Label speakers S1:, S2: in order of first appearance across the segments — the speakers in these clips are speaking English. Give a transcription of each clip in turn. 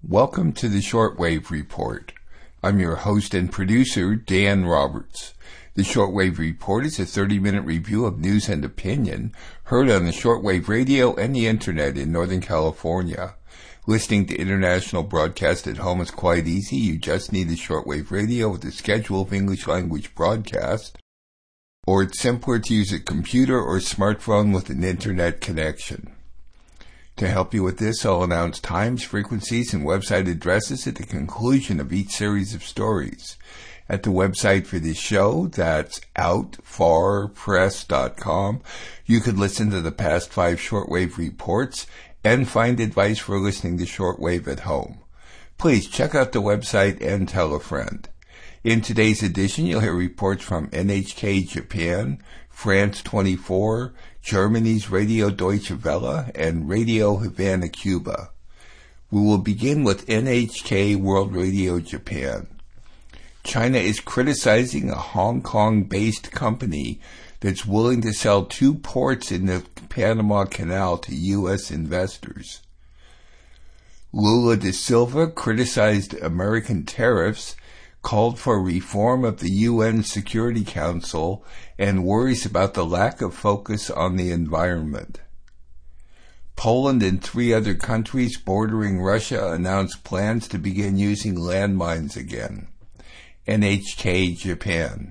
S1: Welcome to the Shortwave Report. I'm your host and producer, Dan Roberts. The Shortwave Report is a 30-minute review of news and opinion heard on the shortwave radio and the internet in Northern California. Listening to international broadcast at home is quite easy. You just need the shortwave radio with a schedule of English language broadcast, or it's simpler to use a computer or smartphone with an internet connection. To help you with this, I'll announce times, frequencies, and website addresses at the conclusion of each series of stories. At the website for this show, that's outfarpress.com, you could listen to the past 5 shortwave reports and find advice for listening to shortwave at home. Please check out the website and tell a friend. In today's edition, you'll hear reports from NHK Japan, France 24, Germany's Radio Deutsche Welle, and Radio Havana, Cuba. We will begin with NHK World Radio Japan. China is criticizing a Hong Kong-based company that's willing to sell 2 ports in the Panama Canal to U.S. investors. Lula da Silva criticized American tariffs, called for reform of the UN Security Council, and worries about the lack of focus on the environment. Poland and 3 other countries bordering Russia announced plans to begin using landmines again. NHK Japan.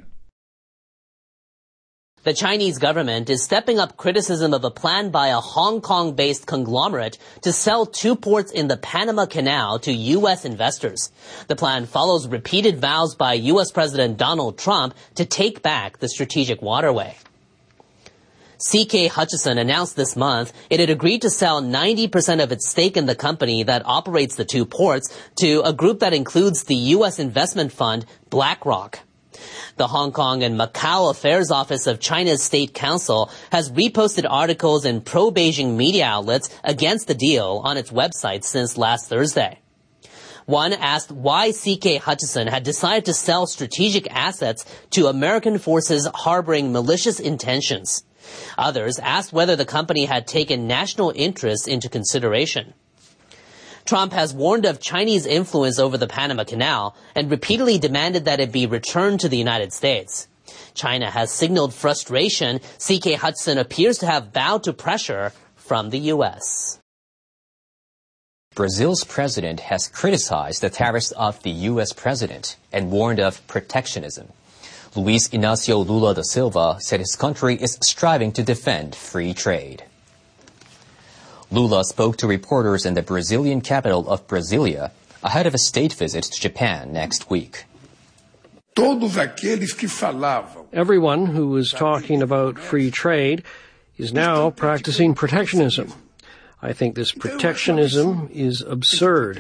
S2: The Chinese government is stepping up criticism of a plan by a Hong Kong-based conglomerate to sell 2 ports in the Panama Canal to U.S. investors. The plan follows repeated vows by U.S. President Donald Trump to take back the strategic waterway. CK Hutchison announced this month it had agreed to sell 90% of its stake in the company that operates the 2 ports to a group that includes the U.S. investment fund BlackRock. The Hong Kong and Macau Affairs Office of China's State Council has reposted articles in pro-Beijing media outlets against the deal on its website since last Thursday. One asked why CK Hutchison had decided to sell strategic assets to American forces harboring malicious intentions. Others asked whether the company had taken national interests into consideration. Trump has warned of Chinese influence over the Panama Canal and repeatedly demanded that it be returned to the United States. China has signaled frustration. CK Hutchison appears to have bowed to pressure from the U.S.
S3: Brazil's president has criticized the tariffs of the U.S. president and warned of protectionism. Luiz Inácio Lula da Silva said his country is striving to defend free trade. Lula spoke to reporters in the Brazilian capital of Brasilia ahead of a state visit to Japan next week.
S4: Everyone who was talking about free trade is now practicing protectionism. I think this protectionism is absurd.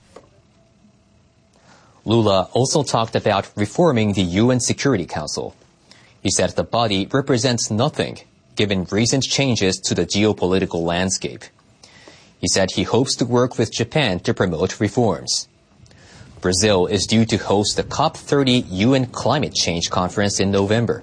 S3: Lula also talked about reforming the UN Security Council. He said the body represents nothing, given recent changes to the geopolitical landscape. He said he hopes to work with Japan to promote reforms. Brazil is due to host the COP30 UN Climate Change Conference in November.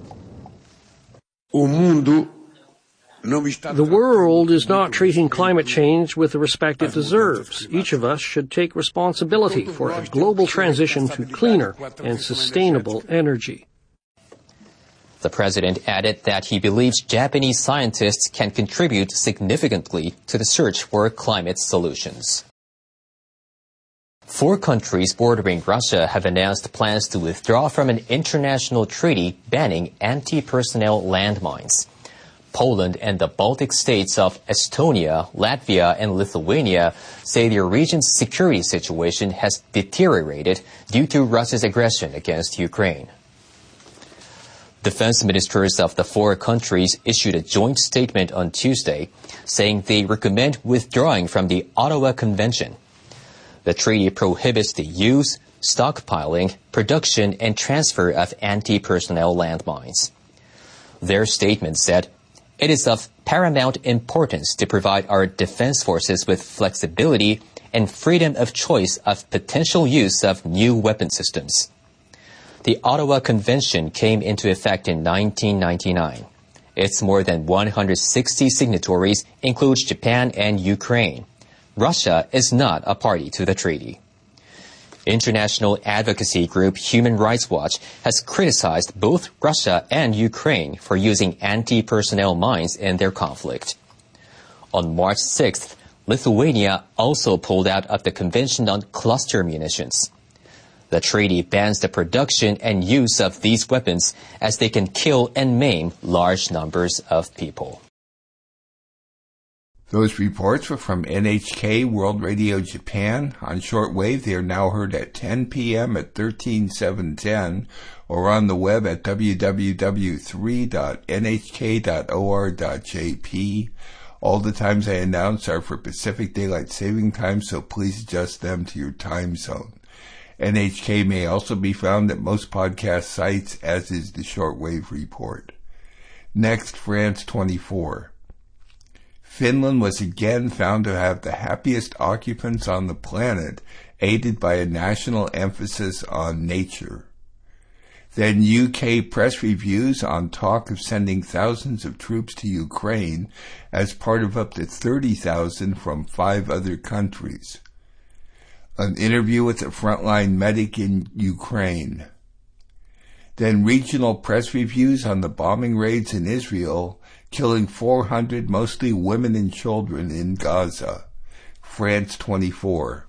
S4: The world is not treating climate change with the respect it deserves. Each of us should take responsibility for a global transition to cleaner and sustainable energy.
S3: The president added that he believes Japanese scientists can contribute significantly to the search for climate solutions. 4 countries bordering Russia have announced plans to withdraw from an international treaty banning anti-personnel landmines. Poland and the Baltic states of Estonia, Latvia, and Lithuania say their region's security situation has deteriorated due to Russia's aggression against Ukraine. Defense ministers of the 4 countries issued a joint statement on Tuesday saying they recommend withdrawing from the Ottawa Convention. The treaty prohibits the use, stockpiling, production, and transfer of anti-personnel landmines. Their statement said, "It is of paramount importance to provide our defense forces with flexibility and freedom of choice of potential use of new weapon systems." The Ottawa Convention came into effect in 1999. Its more than 160 signatories include Japan and Ukraine. Russia is not a party to the treaty. International advocacy group Human Rights Watch has criticized both Russia and Ukraine for using anti-personnel mines in their conflict. On March 6th, Lithuania also pulled out of the Convention on Cluster Munitions. The treaty bans the production and use of these weapons as they can kill and maim large numbers of people.
S1: Those reports were from NHK World Radio Japan. On shortwave, they are now heard at 10 p.m. at 13710 or on the web at www.3.nhk.or.jp. All the times I announce are for Pacific Daylight Saving Time, so please adjust them to your time zone. NHK may also be found at most podcast sites, as is the Shortwave Report. Next, France 24. Finland was again found to have the happiest occupants on the planet, aided by a national emphasis on nature. Then UK press reviews on talk of sending thousands of troops to Ukraine as part of up to 30,000 from 5 other countries. An interview with a frontline medic in Ukraine. Then regional press reviews on the bombing raids in Israel, killing 400 mostly women and children in Gaza. France 24.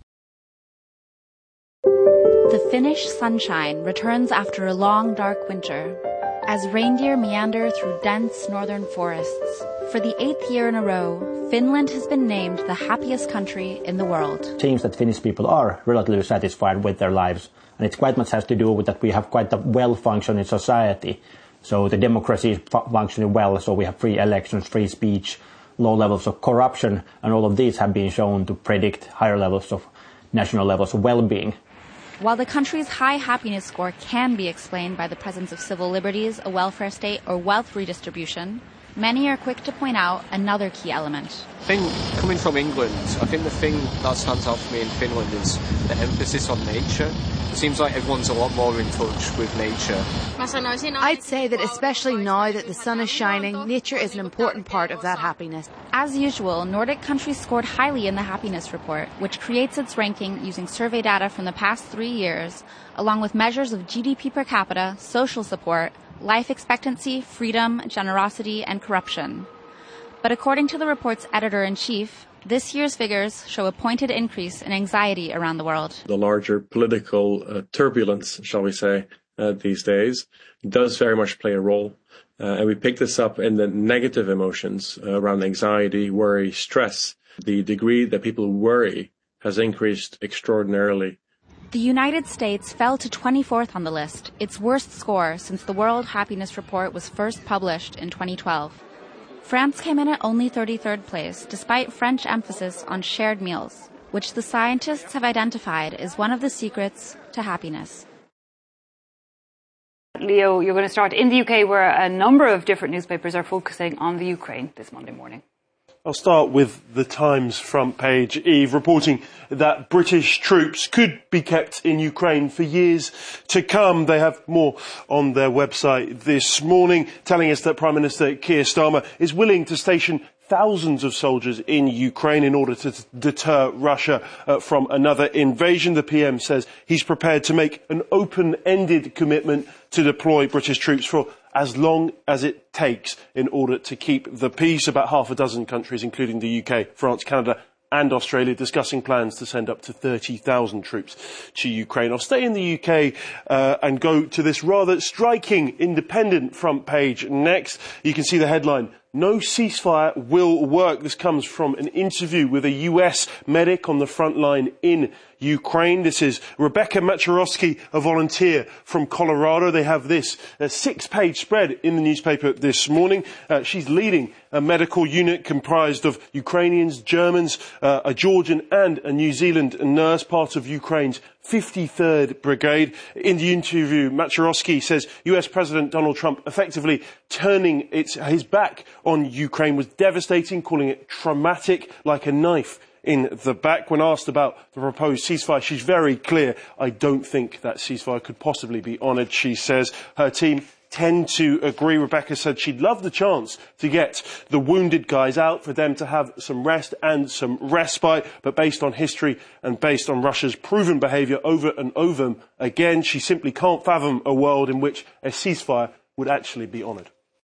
S5: The Finnish sunshine returns after a long, dark winter, as reindeer meander through dense northern forests. For the 8th year in a row, Finland has been named the happiest country in the world.
S6: It seems that Finnish people are relatively satisfied with their lives, and it quite much has to do with that we have quite a well-functioning society. So the democracy is functioning well, so we have free elections, free speech, low levels of corruption, and all of these have been shown to predict higher levels of national levels of well-being.
S5: While the country's high happiness score can be explained by the presence of civil liberties, a welfare state, or wealth redistribution, many are quick to point out another key element.
S7: I think, coming from England, I think the thing that stands out for me in Finland is the emphasis on nature. It seems like everyone's a lot more in touch with nature.
S8: I'd say that especially now that the sun is shining, nature is an important part of that happiness.
S5: As usual, Nordic countries scored highly in the happiness report, which creates its ranking using survey data from the past 3 years, along with measures of GDP per capita, social support, life expectancy, freedom, generosity, and corruption. But according to the report's editor-in-chief, this year's figures show a pointed increase in anxiety around the world.
S9: The larger political turbulence, shall we say, these days, does very much play a role. And we pick this up in the negative emotions around anxiety, worry, stress. The degree that people worry has increased extraordinarily.
S5: The United States fell to 24th on the list, its worst score since the World Happiness Report was first published in 2012. France came in at only 33rd place, despite French emphasis on shared meals, which the scientists have identified as one of the secrets to happiness.
S10: Leo, you're going to start in the UK, where a number of different newspapers are focusing on the Ukraine this Monday morning.
S11: I'll start with the Times front page, Eve, reporting that British troops could be kept in Ukraine for years to come. They have more on their website this morning, telling us that Prime Minister Keir Starmer is willing to station thousands of soldiers in Ukraine in order to deter Russia from another invasion. The PM says he's prepared to make an open-ended commitment to deploy British troops for as long as it takes in order to keep the peace. About half a dozen countries, including the UK, France, Canada and Australia, discussing plans to send up to 30,000 troops to Ukraine. I'll stay in the UK and go to this rather striking independent front page next. You can see the headline, "No ceasefire will work." This comes from an interview with a US medic on the front line in Ukraine. This is Rebecca Macherowski, a volunteer from Colorado. They have this 6-page spread in the newspaper this morning. She's leading a medical unit comprised of Ukrainians, Germans, a Georgian and a New Zealand nurse, part of Ukraine's 53rd Brigade. In the interview, Macherowski says US President Donald Trump effectively turning his back on Ukraine was devastating, calling it traumatic, like a knife in the back. When asked about the proposed ceasefire, she's very clear. I don't think that ceasefire could possibly be honoured, she says. Her team tend to agree. Rebecca said she'd love the chance to get the wounded guys out, for them to have some rest and some respite. But based on history and based on Russia's proven behaviour over and over again, she simply can't fathom a world in which a ceasefire would actually be honoured.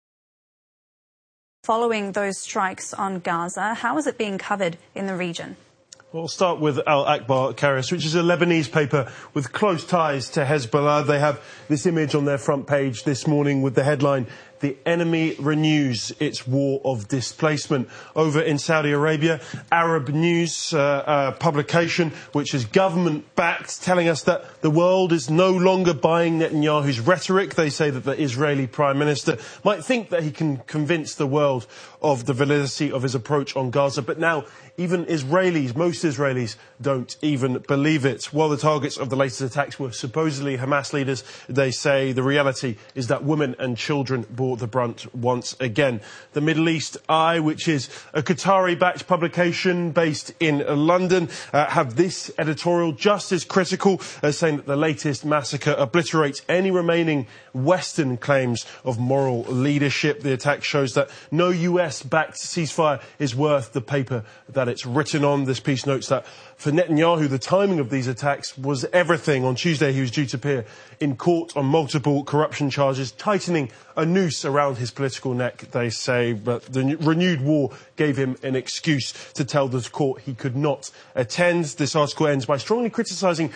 S12: Following those strikes on Gaza, how is it being covered in the region?
S11: We'll start with Al Akbar Karis, which is a Lebanese paper with close ties to Hezbollah. They have this image on their front page this morning with the headline, "The enemy renews its war of displacement." Over in Saudi Arabia, Arab News, a publication which is government-backed, telling us that the world is no longer buying Netanyahu's rhetoric. They say that the Israeli Prime Minister might think that he can convince the world of the validity of his approach on Gaza, but now even Israelis, most Israelis, don't even believe it. While the targets of the latest attacks were supposedly Hamas leaders, they say the reality is that women and children bore the brunt once again. The Middle East Eye, which is a Qatari-backed publication based in London, have this editorial just as critical, saying that the latest massacre obliterates any remaining Western claims of moral leadership. The attack shows that no US-backed ceasefire is worth the paper that it's written on. This piece notes that for Netanyahu, the timing of these attacks was everything. On Tuesday, he was due to appear in court on multiple corruption charges, tightening a noose around his political neck, they say. But the renewed war gave him an excuse to tell the court he could not attend. This article ends by strongly criticising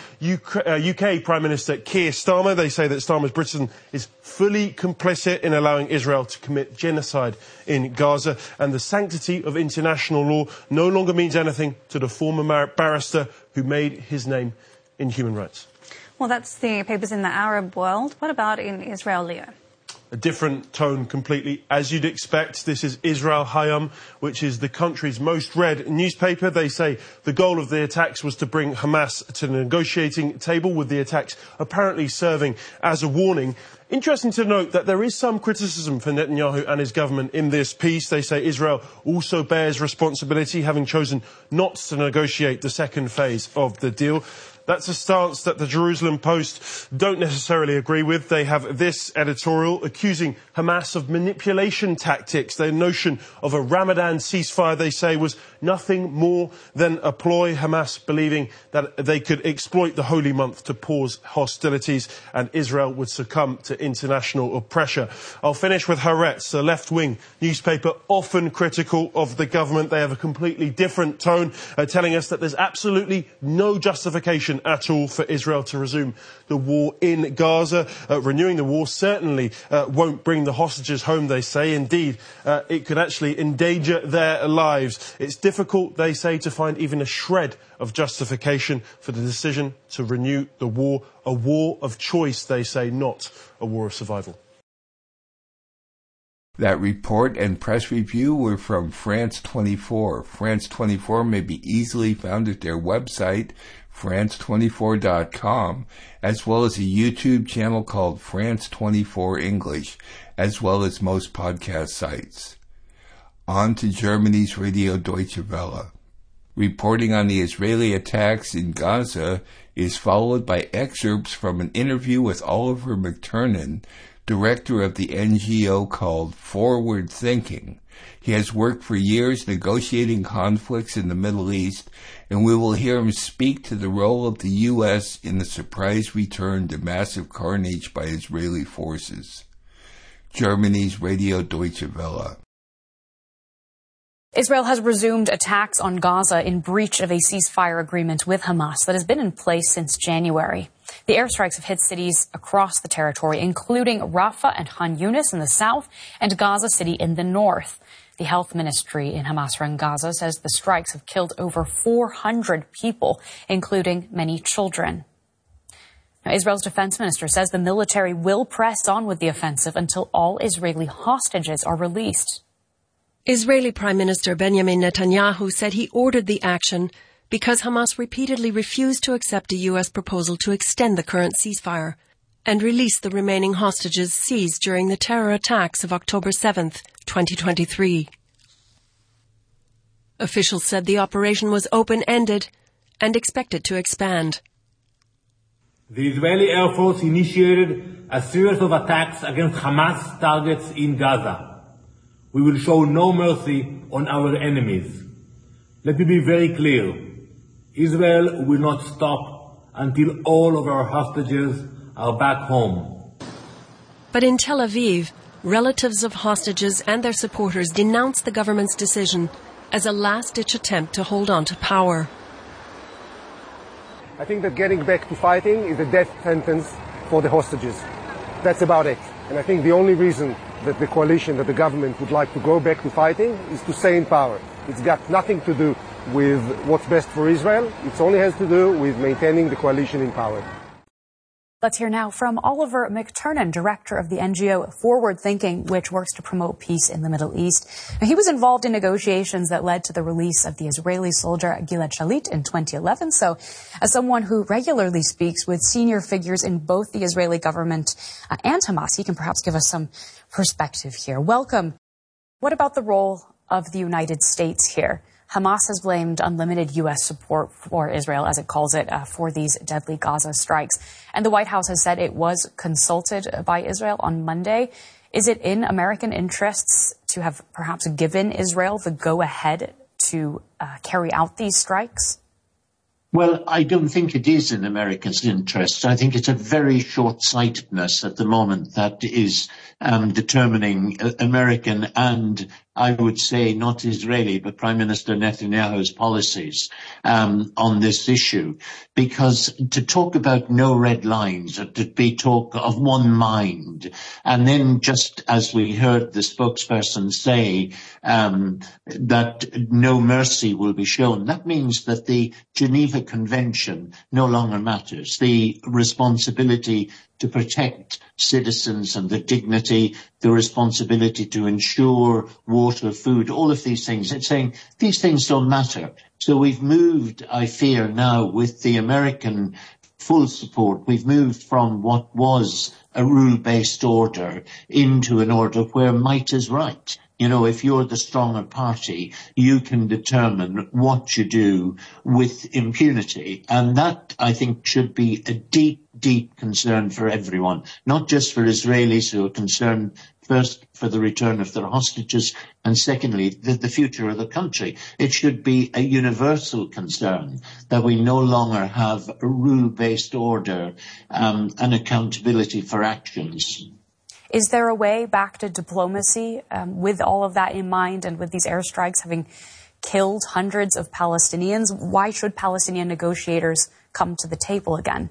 S11: UK Prime Minister Keir Starmer. They say that Starmer's Britain is fully complicit in allowing Israel to commit genocide in Gaza, and the sanctity of international law no longer means anything to the former barrister who made his name in human rights.
S12: Well, that's the papers in the Arab world. What about in Israel, Leo?
S11: A different tone completely, as you'd expect. This is Israel Hayom, which is the country's most read newspaper. They say the goal of the attacks was to bring Hamas to the negotiating table, with the attacks apparently serving as a warning. Interesting to note that there is some criticism for Netanyahu and his government in this piece. They say Israel also bears responsibility, having chosen not to negotiate the second phase of the deal. That's a stance that the Jerusalem Post don't necessarily agree with. They have this editorial accusing Hamas of manipulation tactics. Their notion of a Ramadan ceasefire, they say, was nothing more than a ploy, Hamas believing that they could exploit the holy month to pause hostilities and Israel would succumb to international pressure. I'll finish with Haaretz, a left-wing newspaper often critical of the government. They have a completely different tone, telling us that there's absolutely no justification at all for Israel to resume the war in Gaza. Renewing the war certainly won't bring the hostages home, they say. Indeed, it could actually endanger their lives. It's difficult, they say, to find even a shred of justification for the decision to renew the war. A war of choice, they say, not a war of survival.
S1: That report and press review were from France 24. France 24 may be easily found at their website, France24.com, as well as a YouTube channel called France 24 English, as well as most podcast sites. On to Germany's Radio Deutsche Welle. Reporting on the Israeli attacks in Gaza is followed by excerpts from an interview with Oliver McTernan, director of the NGO called Forward Thinking. He has worked for years negotiating conflicts in the Middle East, and we will hear him speak to the role of the U.S. in the surprise return to massive carnage by Israeli forces. Germany's Radio Deutsche Welle.
S13: Israel has resumed attacks on Gaza in breach of a ceasefire agreement with Hamas that has been in place since January. The airstrikes have hit cities across the territory, including Rafah and Khan Yunis in the south and Gaza City in the north. The health ministry in Hamas-run Gaza says the strikes have killed over 400 people, including many children. Now, Israel's defense minister says the military will press on with the offensive until all Israeli hostages are released.
S14: Israeli Prime Minister Benjamin Netanyahu said he ordered the action because Hamas repeatedly refused to accept a U.S. proposal to extend the current ceasefire and release the remaining hostages seized during the terror attacks of October 7th, 2023. Officials said the operation was open-ended and expected to expand.
S15: The Israeli Air Force initiated a series of attacks against Hamas targets in Gaza. We will show no mercy on our enemies. Let me be very clear. Israel will not stop until all of our hostages are back home.
S14: But in Tel Aviv, relatives of hostages and their supporters denounced the government's decision as a last-ditch attempt to hold on to power.
S16: I think that getting back to fighting is a death sentence for the hostages. That's about it. And I think the only reason that the coalition, that the government would like to go back to fighting is to stay in power. It's got nothing to do with what's best for Israel. It only has to do with maintaining the coalition in power.
S13: Let's hear now from Oliver McTernan, director of the NGO Forward Thinking, which works to promote peace in the Middle East. Now, he was involved in negotiations that led to the release of the Israeli soldier Gilad Shalit in 2011. So, as someone who regularly speaks with senior figures in both the Israeli government and Hamas, he can perhaps give us some perspective here. Welcome. What about the role of the United States here? Hamas has blamed unlimited U.S. support for Israel, as it calls it, for these deadly Gaza strikes. And the White House has said it was consulted by Israel on Monday. Is it in American interests to have perhaps given Israel the go-ahead to carry out these strikes?
S17: Well, I don't think it is in America's interest. I think it's a very short-sightedness at the moment that is determining American and, I would say, not Israeli, but Prime Minister Netanyahu's policies on this issue. Because to talk about no red lines, or to be talk of one mind, and then just as we heard the spokesperson say that no mercy will be shown, that means that the Geneva Convention no longer matters. The responsibility to protect citizens and the dignity, the responsibility to ensure water, food, all of these things. It's saying these things don't matter. So we've moved, I fear now, with the American full support, we've moved from what was a rule-based order into an order where might is right. You know, if you're the stronger party, you can determine what you do with impunity. And that, I think, should be a deep, deep concern for everyone, not just for Israelis who are concerned first for the return of their hostages, and secondly, the future of the country. It should be a universal concern that we no longer have a rule-based order and accountability for actions.
S13: Is there a way back to diplomacy with all of that in mind and with these airstrikes having killed hundreds of Palestinians? Why should Palestinian negotiators come to the table again?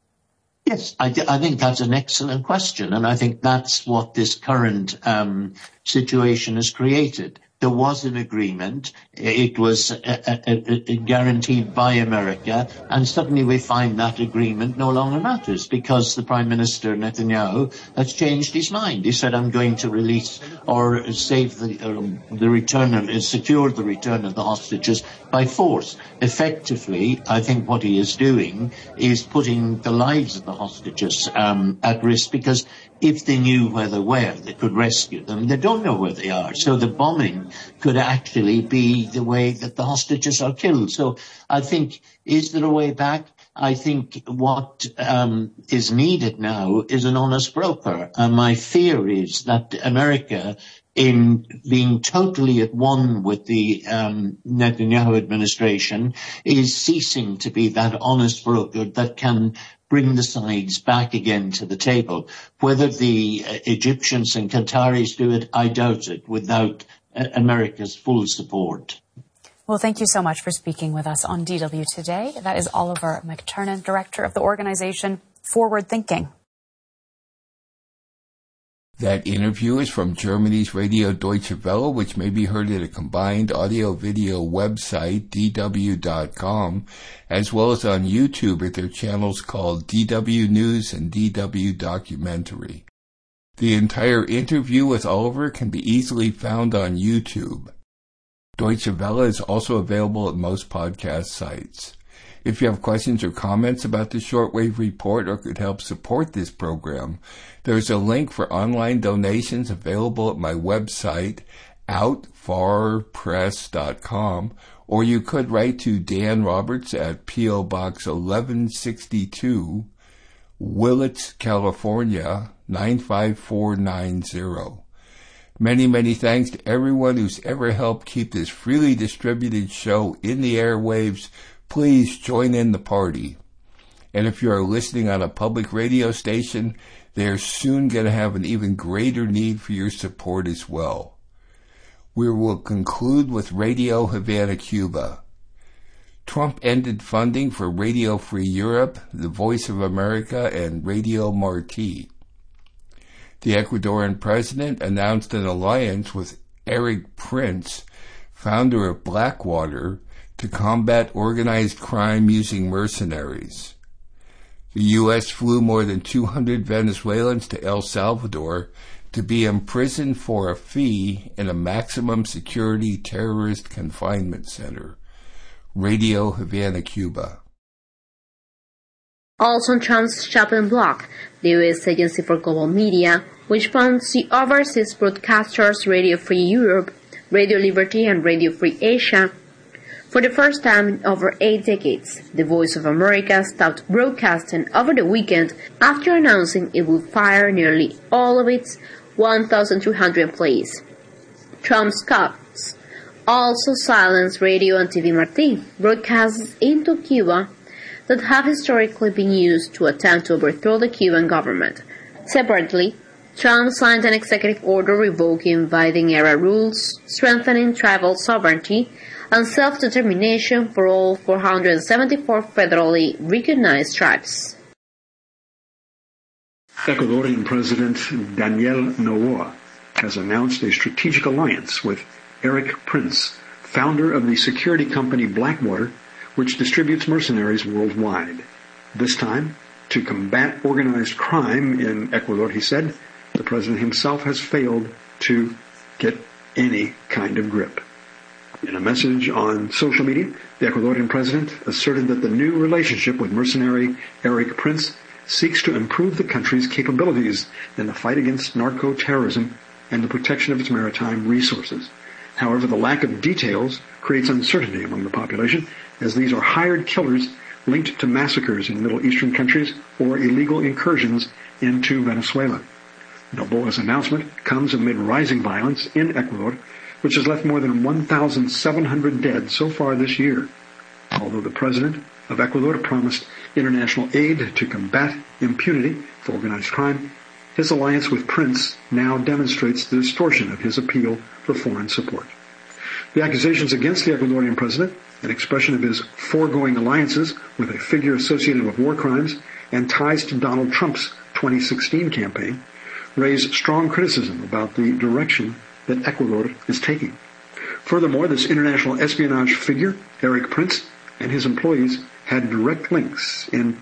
S17: Yes, I think that's an excellent question, and I think that's what this current situation has created. There was an agreement. It was guaranteed by America, and suddenly we find that agreement no longer matters because the Prime Minister Netanyahu has changed his mind. He said, "I'm going to release or save the return of, secure the return of the hostages by force." Effectively, I think what he is doing is putting the lives of the hostages at risk, because if they knew where they were, they could rescue them. They don't know where they are. So the bombing could actually be the way that the hostages are killed. So I think, is there a way back? I think what is needed now is an honest broker. And my fear is that America, in being totally at one with the Netanyahu administration, is ceasing to be that honest broker that can bring the sides back again to the table. Whether the Egyptians and Qataris do it, I doubt it, without America's full support.
S13: Well, thank you so much for speaking with us on DW Today. That is Oliver McTernan, director of the organization Forward Thinking.
S1: That interview is from Germany's Radio Deutsche Welle, which may be heard at a combined audio-video website, dw.com, as well as on YouTube at their channels called DW News and DW Documentary. The entire interview with Oliver can be easily found on YouTube. Deutsche Welle is also available at most podcast sites. If you have questions or comments about the Shortwave Report or could help support this program, there's a link for online donations available at my website, outfarpress.com, or you could write to Dan Roberts at P.O. Box 1162, Willits, California, 95490. Many, many thanks to everyone who's ever helped keep this freely distributed show in the airwaves. Please join in the party. And if you are listening on a public radio station, they are soon going to have an even greater need for your support as well. We will conclude with Radio Havana, Cuba. Trump ended funding for Radio Free Europe, The Voice of America, and Radio Marti. The Ecuadorian president announced an alliance with Erik Prince, founder of Blackwater, to combat organized crime using mercenaries. The U.S. flew more than 200 Venezuelans to El Salvador to be imprisoned for a fee in a maximum security terrorist confinement center. Radio Havana, Cuba.
S18: Also on Trump's chopping block, the U.S. Agency for Global Media, which funds the overseas broadcasters Radio Free Europe, Radio Liberty, and Radio Free Asia. For the first time in over 8 decades, the Voice of America stopped broadcasting over the weekend after announcing it would fire nearly all of its 1,200 employees. Trump's cuts also silenced Radio and TV Marti, broadcasts into Cuba that have historically been used to attempt to overthrow the Cuban government. Separately, Trump signed an executive order revoking Biden-era rules, strengthening tribal sovereignty and self-determination for all 474 federally recognized tribes.
S19: Ecuadorian President Daniel Noboa has announced a strategic alliance with Erik Prince, founder of the security company Blackwater, which distributes mercenaries worldwide. This time, to combat organized crime in Ecuador, he said, the president himself has failed to get any kind of grip. In a message on social media, the Ecuadorian president asserted that the new relationship with mercenary Erik Prince seeks to improve the country's capabilities in the fight against narco-terrorism and the protection of its maritime resources. However, the lack of details creates uncertainty among the population, as these are hired killers linked to massacres in Middle Eastern countries or illegal incursions into Venezuela. Noboa's announcement comes amid rising violence in Ecuador, which has left more than 1,700 dead so far this year. Although the president of Ecuador promised international aid to combat impunity for organized crime, his alliance with Prince now demonstrates the distortion of his appeal for foreign support. The accusations against the Ecuadorian president, an expression of his foregoing alliances with a figure associated with war crimes and ties to Donald Trump's 2016 campaign, raise strong criticism about the direction that Ecuador is taking. Furthermore, this international espionage figure, Erik Prince, and his employees had direct links in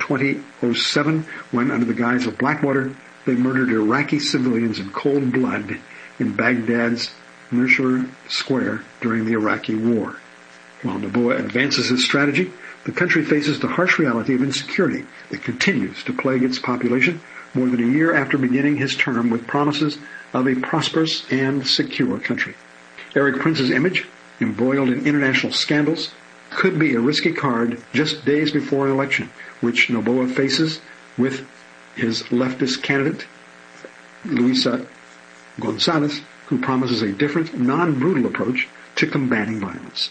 S19: 2007 when, under the guise of Blackwater, they murdered Iraqi civilians in cold blood in Baghdad's Nusra Square during the Iraqi war. While Noboa advances his strategy, the country faces the harsh reality of insecurity that continues to plague its population more than a year after beginning his term with promises of a prosperous and secure country. Erik Prince's image, embroiled in international scandals, could be a risky card just days before an election, which Noboa faces with his leftist candidate, Luisa Gonzalez, who promises a different, non-brutal approach to combating violence.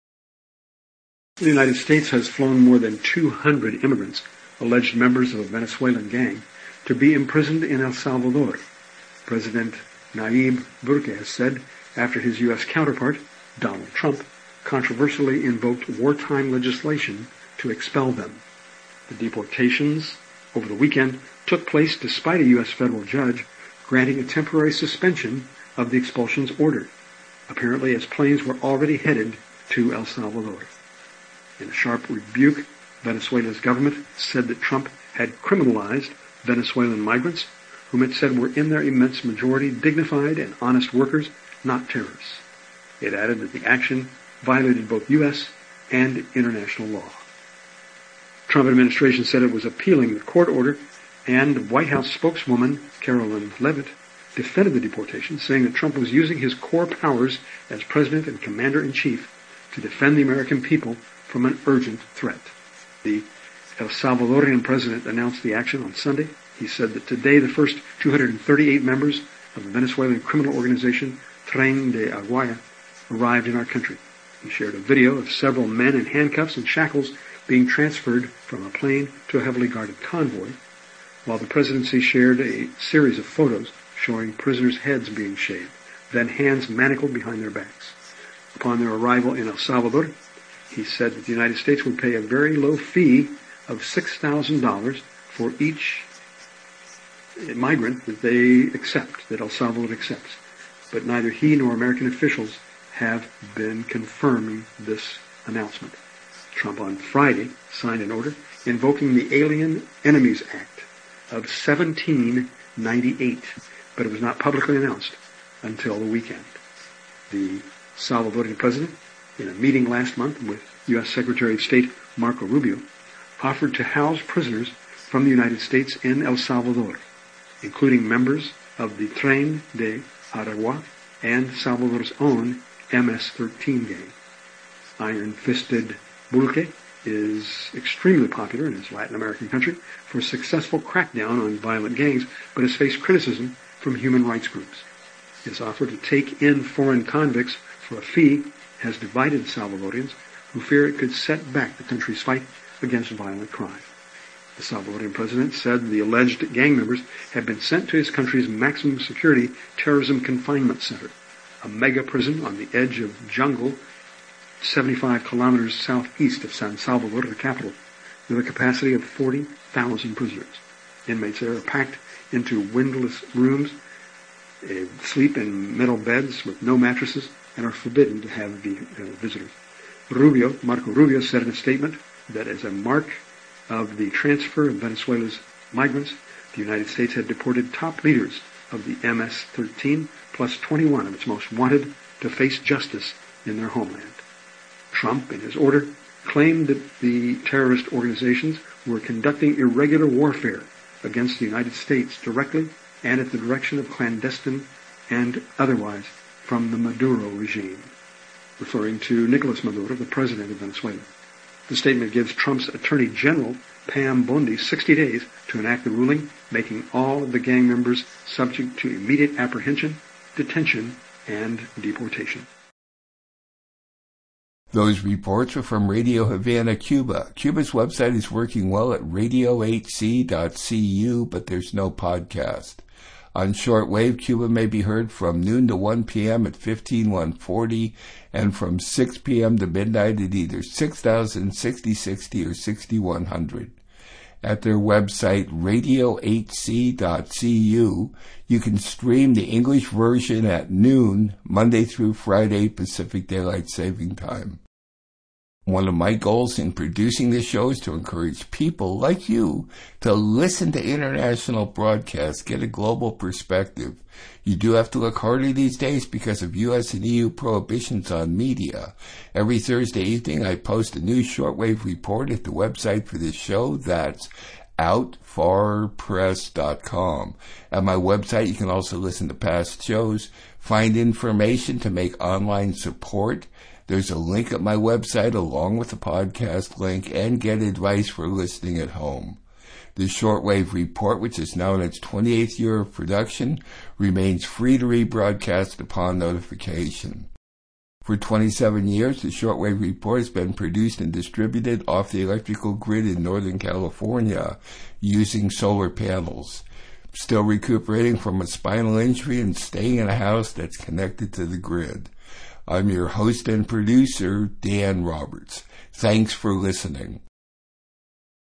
S19: The United States has flown more than 200 immigrants, alleged members of a Venezuelan gang, to be imprisoned in El Salvador. President Nayib Bukele said after his U.S. counterpart, Donald Trump, controversially invoked wartime legislation to expel them. The deportations over the weekend took place despite a U.S. federal judge granting a temporary suspension of the expulsions ordered, apparently as planes were already headed to El Salvador. In a sharp rebuke, Venezuela's government said that Trump had criminalized Venezuelan migrants, whom it said were in their immense majority dignified and honest workers, not terrorists. It added that the action violated both U.S. and international law. Trump administration said it was appealing the court order, and White House spokeswoman Caroline Leavitt defended the deportation, saying that Trump was using his core powers as president and commander-in-chief to defend the American people from an urgent threat. The El Salvadorian president announced the action on Sunday. He said that today the first 238 members of the Venezuelan criminal organization Tren de Aragua arrived in our country. He shared a video of several men in handcuffs and shackles being transferred from a plane to a heavily guarded convoy, while the presidency shared a series of photos showing prisoners' heads being shaved, then hands manacled behind their backs. Upon their arrival in El Salvador, he said that the United States would pay a very low fee of $6,000 for each migrant that they accept, that El Salvador accepts. But neither he nor American officials have been confirming this announcement. Trump on Friday signed an order invoking the Alien Enemies Act of 1798, but it was not publicly announced until the weekend. The Salvadorian president, in a meeting last month with U.S. Secretary of State Marco Rubio, offered to house prisoners from the United States in El Salvador, including members of the Tren de Aragua and Salvador's own MS-13 gang. Iron-fisted Bulque is extremely popular in his Latin American country for a successful crackdown on violent gangs, but has faced criticism from human rights groups. His offer to take in foreign convicts for a fee has divided Salvadorians who fear it could set back the country's fight against violent crime. The Salvadorian president said the alleged gang members had been sent to his country's maximum security terrorism confinement center, a mega prison on the edge of jungle 75 kilometers southeast of San Salvador, the capital, with a capacity of 40,000 prisoners. Inmates there are packed into windowless rooms, sleep in metal beds with no mattresses, and are forbidden to have visitors. Marco Rubio, said in a statement that as a mark of the transfer of Venezuela's migrants, the United States had deported top leaders of the MS-13 plus 21 of its most wanted to face justice in their homeland. Trump, in his order, claimed that the terrorist organizations were conducting irregular warfare against the United States directly and at the direction of clandestine and otherwise from the Maduro regime, referring to Nicolas Maduro, the president of Venezuela. The statement gives Trump's Attorney General, Pam Bondi, 60 days to enact the ruling, making all of the gang members subject to immediate apprehension, detention, and deportation.
S1: Those reports were from Radio Havana, Cuba. Cuba's website is working well at radio8c.cu, but there's no podcast. On shortwave, Cuba may be heard from noon to 1 p.m. at 15140 and from 6 p.m. to midnight at either 6000, 6060, or 6100. At their website, radio8c.cu, you can stream the English version at noon, Monday through Friday, Pacific Daylight Saving Time. One of my goals in producing this show is to encourage people like you to listen to international broadcasts, get a global perspective. You do have to look harder these days because of U.S. and EU prohibitions on media. Every Thursday evening, I post a new shortwave report at the website for this show. That's outfarpress.com. At my website, you can also listen to past shows, find information to make online support. There's a link at my website along with the podcast link, and get advice for listening at home. The Shortwave Report, which is now in its 28th year of production, remains free to rebroadcast upon notification. For 27 years, the Shortwave Report has been produced and distributed off the electrical grid in Northern California using solar panels. Still recuperating from a spinal injury and staying in a house that's connected to the grid. I'm your host and producer, Dan Roberts. Thanks for listening.